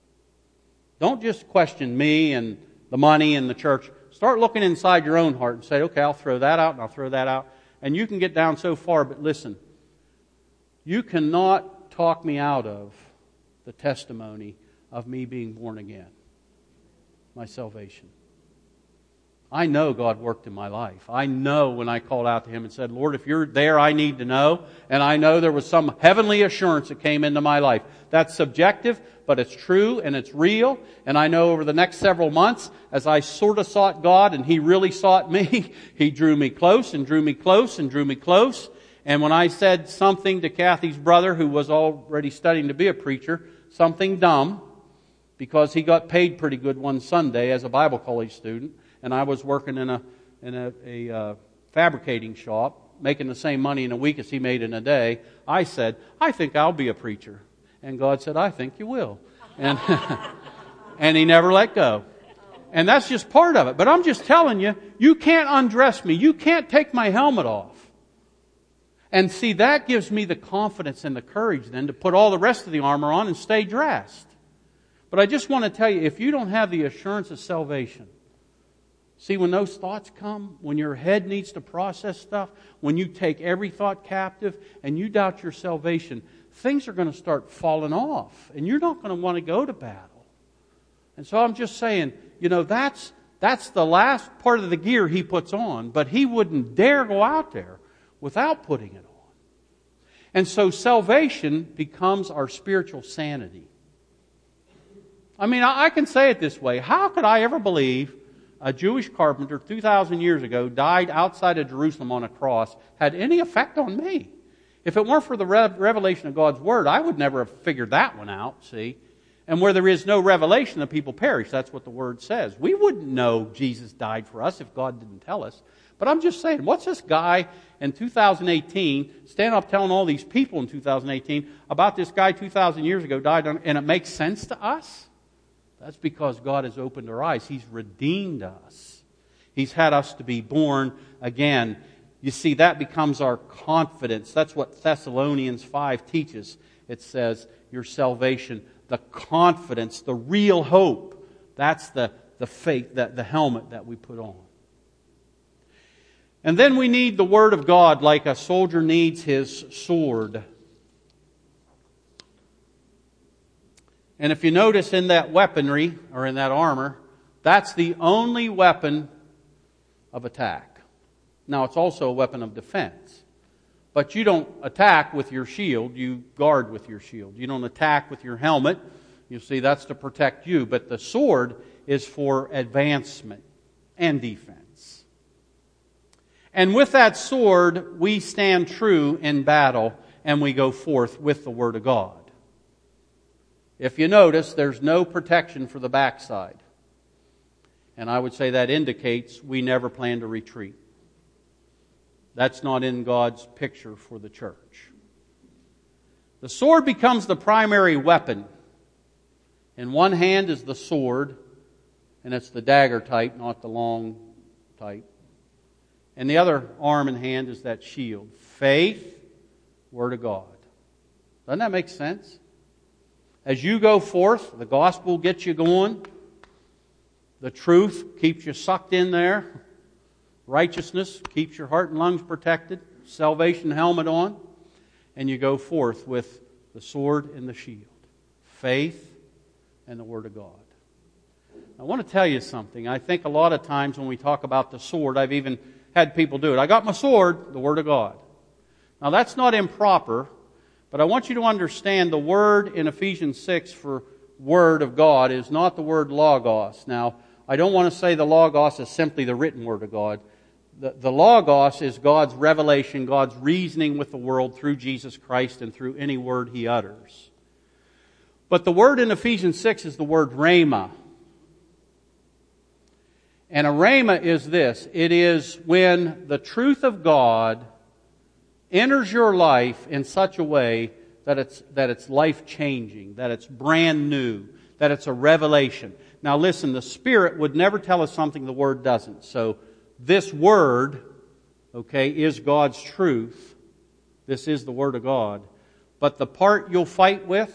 Don't just question me and the money and the church. Start looking inside your own heart and say, okay, I'll throw that out and I'll throw that out. And you can get down so far, but listen, you cannot talk me out of the testimony of me being born again, my salvation. I know God worked in my life. I know when I called out to Him and said, Lord, if you're there, I need to know. And I know there was some heavenly assurance that came into my life. That's subjective, but it's true and it's real. And I know over the next several months, as I sort of sought God and He really sought me, He drew me close and drew me close and drew me close. And when I said something to Kathy's brother, who was already studying to be a preacher, something dumb, because he got paid pretty good one Sunday as a Bible college student, and I was working in a in a, a uh, fabricating shop, making the same money in a week as he made in a day, I said, I think I'll be a preacher. And God said, I think you will. And, and He never let go. And that's just part of it. But I'm just telling you, you can't undress me. You can't take my helmet off. And see, that gives me the confidence and the courage then to put all the rest of the armor on and stay dressed. But I just want to tell you, if you don't have the assurance of salvation, see, when those thoughts come, when your head needs to process stuff, when you take every thought captive and you doubt your salvation, things are going to start falling off. And you're not going to want to go to battle. And so I'm just saying, you know, that's, that's the last part of the gear He puts on. But He wouldn't dare go out there without putting it on. And so salvation becomes our spiritual sanity. I mean, I can say it this way. How could I ever believe a Jewish carpenter two thousand years ago died outside of Jerusalem on a cross had any effect on me? If it weren't for the revelation of God's Word, I would never have figured that one out, see? And where there is no revelation, the people perish. That's what the Word says. We wouldn't know Jesus died for us if God didn't tell us. But I'm just saying, what's this guy in two thousand eighteen standing up telling all these people in two thousand eighteen about this guy two thousand years ago died, on, and it makes sense to us? That's because God has opened our eyes. He's redeemed us. He's had us to be born again. You see, that becomes our confidence. That's what Thessalonians five teaches. It says, your salvation, the confidence, the real hope. That's the, the faith, the, the helmet that we put on. And then we need the Word of God like a soldier needs his sword. And if you notice in that weaponry, or in that armor, that's the only weapon of attack. Now, it's also a weapon of defense. But you don't attack with your shield, you guard with your shield. You don't attack with your helmet. You see, that's to protect you. But the sword is for advancement and defense. And with that sword, we stand true in battle, and we go forth with the Word of God. If you notice, there's no protection for the backside. And I would say that indicates we never plan to retreat. That's not in God's picture for the church. The sword becomes the primary weapon. In one hand is the sword, and it's the dagger type, not the long type. And the other arm and hand is that shield. Faith, Word of God. Doesn't that make sense? As you go forth, the gospel gets you going. The truth keeps you sucked in there. Righteousness keeps your heart and lungs protected. Salvation helmet on. And you go forth with the sword and the shield. Faith and the Word of God. I want to tell you something. I think a lot of times when we talk about the sword, I've even had people do it. I got my sword, the Word of God. Now that's not improper, but I want you to understand the word in Ephesians six for Word of God is not the word logos. Now, I don't want to say the logos is simply the written Word of God. The, the logos is God's revelation, God's reasoning with the world through Jesus Christ and through any word He utters. But the word in Ephesians six is the word rhema. And a rhema is this. It is when the truth of God enters your life in such a way that it's, that it's life-changing, that it's brand new, that it's a revelation. Now listen, the Spirit would never tell us something the Word doesn't. So this Word, okay, is God's truth. This is the Word of God. But the part you'll fight with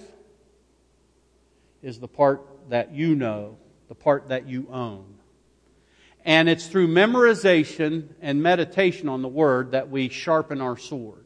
is the part that you know, the part that you own. And it's through memorization and meditation on the Word that we sharpen our sword.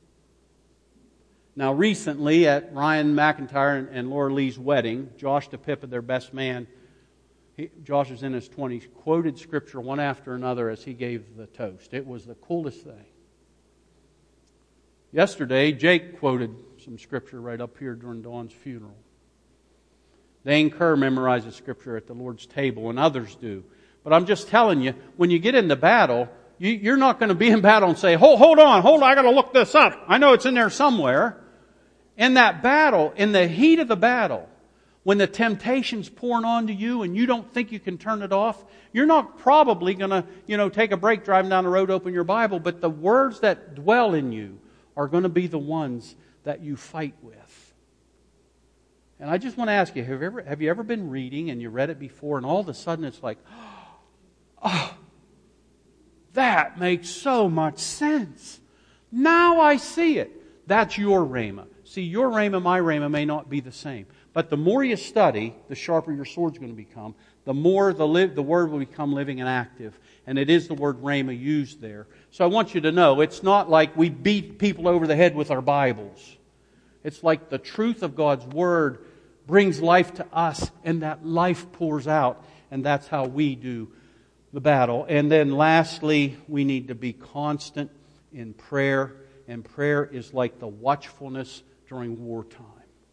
Now recently at Ryan McIntyre and Laura Lee's wedding, Josh DePippa, their best man, he, Josh is in his twenties, quoted Scripture one after another as he gave the toast. It was the coolest thing. Yesterday, Jake quoted some Scripture right up here during Dawn's funeral. Dane Kerr memorizes Scripture at the Lord's table, and others do. But I'm just telling you, when you get into battle, you, you're not going to be in battle and say, hold, hold on, hold on, I got to look this up. I know it's in there somewhere. In that battle, in the heat of the battle, when the temptation's pouring onto you and you don't think you can turn it off, you're not probably going to, you know, take a break driving down the road, open your Bible, but the words that dwell in you are going to be the ones that you fight with. And I just want to ask you, have you ever, have you ever been reading and you read it before and all of a sudden it's like, oh, that makes so much sense. Now I see it. That's your rhema. See, your rhema, my rhema may not be the same. But the more you study, the sharper your sword's going to become. The more the, li- the Word will become living and active. And it is the word rhema used there. So I want you to know, it's not like we beat people over the head with our Bibles. It's like the truth of God's Word brings life to us, and that life pours out. And that's how we do the battle. And then lastly, we need to be constant in prayer. And prayer is like the watchfulness during wartime.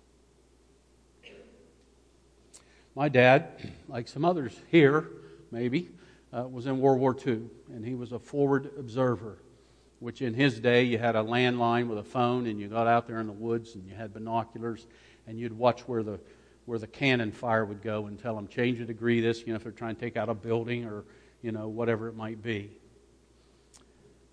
My dad, like some others here, maybe, uh, was in World War Two. And he was a forward observer, which in his day you had a landline with a phone and you got out there in the woods and you had binoculars and you'd watch where the where the cannon fire would go and tell them, change a degree this, you know, if they're trying to take out a building or, you know, whatever it might be.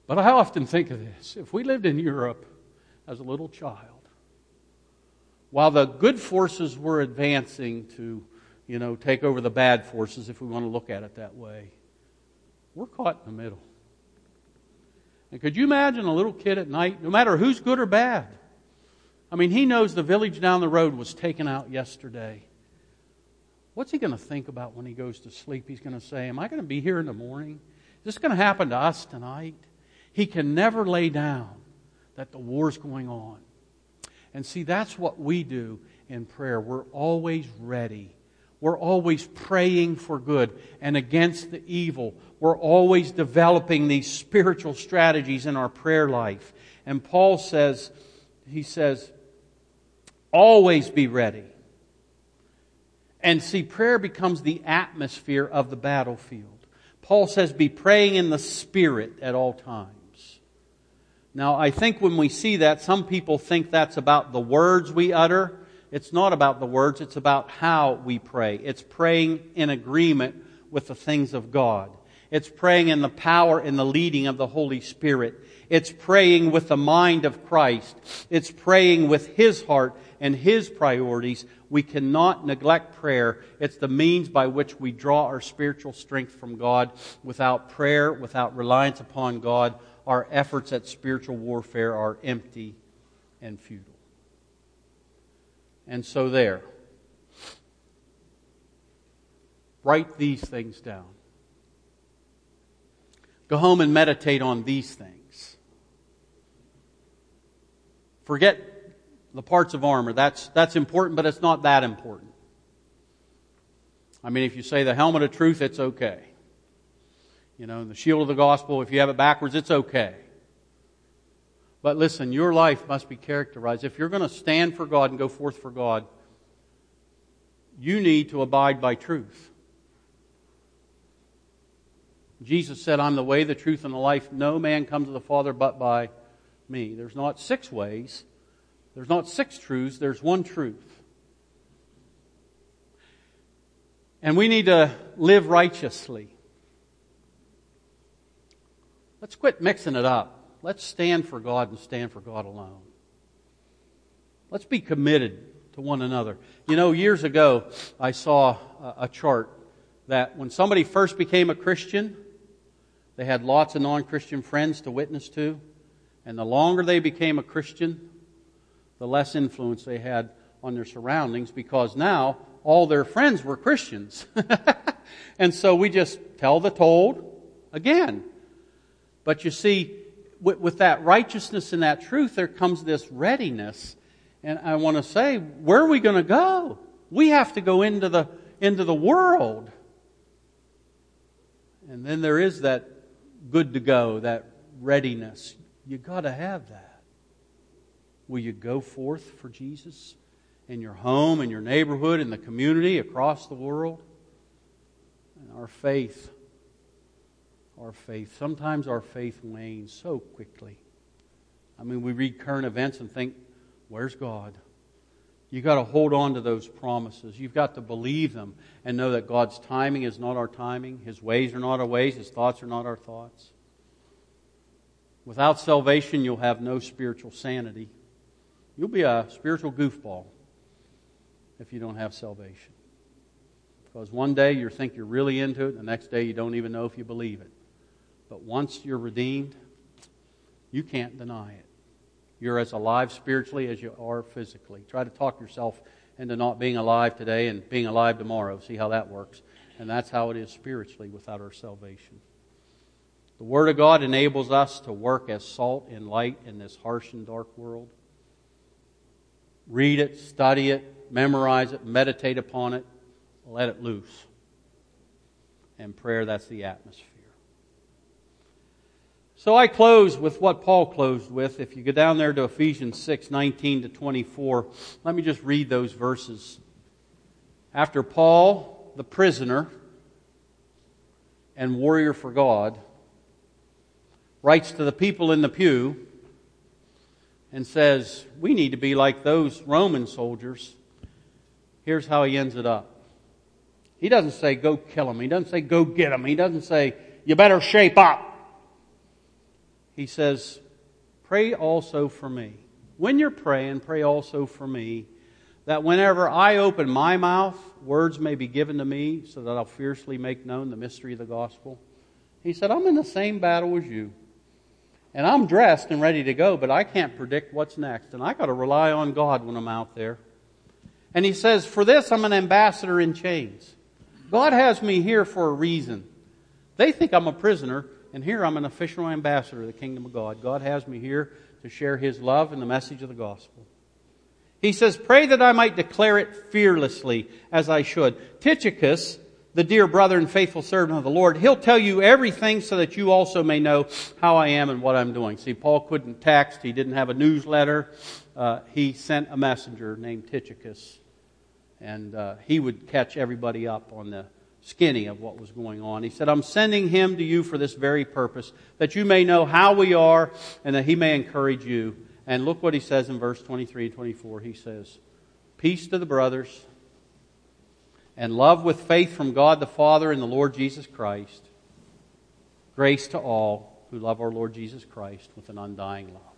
But I often think of this. If we lived in Europe as a little child, while the good forces were advancing to, you know, take over the bad forces, if we want to look at it that way, we're caught in the middle. And could you imagine a little kid at night, no matter who's good or bad? I mean, he knows the village down the road was taken out yesterday. What's he going to think about when he goes to sleep? He's going to say, am I going to be here in the morning? Is this going to happen to us tonight? He can never lay down that the war's going on. And see, that's what we do in prayer. We're always ready. We're always praying for good and against the evil. We're always developing these spiritual strategies in our prayer life. And Paul says, he says, always be ready. And see, prayer becomes the atmosphere of the battlefield. Paul says, be praying in the Spirit at all times. Now, I think when we see that, some people think that's about the words we utter. It's not about the words, it's about how we pray. It's praying in agreement with the things of God. It's praying in the power and the leading of the Holy Spirit. It's praying with the mind of Christ. It's praying with His heart and His priorities. We cannot neglect prayer. It's the means by which we draw our spiritual strength from God. Without prayer, without reliance upon God, our efforts at spiritual warfare are empty and futile. And so there. Write these things down. Go home and meditate on these things. Forget the parts of armor. That's, that's important, but it's not that important. I mean, if you say the helmet of truth, it's okay. You know, the shield of the gospel, if you have it backwards, it's okay. But listen, your life must be characterized. If you're going to stand for God and go forth for God, you need to abide by truth. Jesus said, I'm the way, the truth, and the life. No man comes to the Father but by me. There's not six ways. There's not six truths. There's one truth. And we need to live righteously. Let's quit mixing it up. Let's stand for God and stand for God alone. Let's be committed to one another. You know, years ago, I saw a chart that when somebody first became a Christian, they had lots of non-Christian friends to witness to. And the longer they became a Christian, the less influence they had on their surroundings, because now all their friends were Christians. And so we just tell the told again. But you see, with, with that righteousness and that truth, there comes this readiness. And I want to say, where are we going to go? We have to go into the into the world. And then there is that good to go, that readiness. You got to have that. Will you go forth for Jesus in your home, in your neighborhood, in the community, across the world? And our faith, our faith, sometimes our faith wanes so quickly. I mean, we read current events and think, where's God? You've got to hold on to those promises. You've got to believe them and know that God's timing is not our timing. His ways are not our ways. His thoughts are not our thoughts. Without salvation, you'll have no spiritual sanity. You'll be a spiritual goofball if you don't have salvation. Because one day you think you're really into it, and the next day you don't even know if you believe it. But once you're redeemed, you can't deny it. You're as alive spiritually as you are physically. Try to talk yourself into not being alive today and being alive tomorrow. See how that works. And that's how it is spiritually without our salvation. The Word of God enables us to work as salt and light in this harsh and dark world. Read it, study it, memorize it, meditate upon it, let it loose. And prayer, that's the atmosphere. So I close with what Paul closed with. If you go down there to Ephesians six, nineteen to twenty-four, let me just read those verses. After Paul, the prisoner and warrior for God, writes to the people in the pew and says, we need to be like those Roman soldiers. Here's how he ends it up. He doesn't say, go kill them. He doesn't say, go get them. He doesn't say, you better shape up. he says, pray also for me. When you're praying, pray also for me, that whenever I open my mouth, words may be given to me, so that I'll fiercely make known the mystery of the gospel. He said, I'm in the same battle as you. And I'm dressed and ready to go, but I can't predict what's next. And I got to rely on God when I'm out there. And he says, for this I'm an ambassador in chains. God has me here for a reason. They think I'm a prisoner, and here I'm an official ambassador of the kingdom of God. God has me here to share His love and the message of the gospel. He says, pray that I might declare it fearlessly as I should. Tychicus, the dear brother and faithful servant of the Lord, he'll tell you everything so that you also may know how I am and what I'm doing. See, Paul couldn't text. He didn't have a newsletter. Uh, he sent a messenger named Tychicus. And uh, he would catch everybody up on the skinny of what was going on. He said, I'm sending him to you for this very purpose, that you may know how we are and that he may encourage you. And look what he says in verse twenty-three and twenty-four. He says, peace to the brothers and love with faith from God the Father and the Lord Jesus Christ. Grace to all who love our Lord Jesus Christ with an undying love.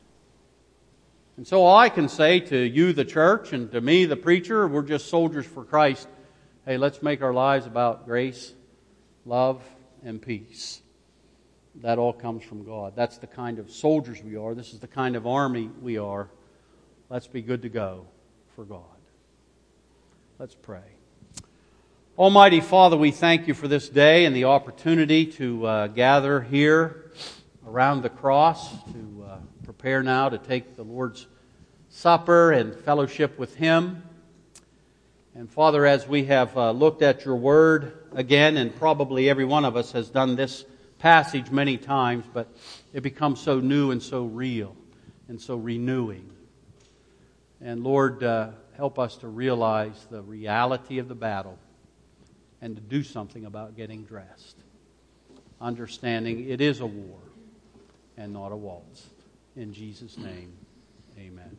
And so all I can say to you, the church, and to me, the preacher, we're just soldiers for Christ. Hey, let's make our lives about grace, love, and peace. That all comes from God. That's the kind of soldiers we are. This is the kind of army we are. Let's be good to go for God. Let's pray. Almighty Father, we thank you for this day and the opportunity to uh, gather here around the cross, to uh, prepare now to take the Lord's Supper and fellowship with Him. And Father, as we have uh, looked at your Word again, and probably every one of us has done this passage many times, but it becomes so new and so real and so renewing. And Lord, uh, help us to realize the reality of the battle and to do something about getting dressed. Understanding it is a war and not a waltz. In Jesus' name, amen.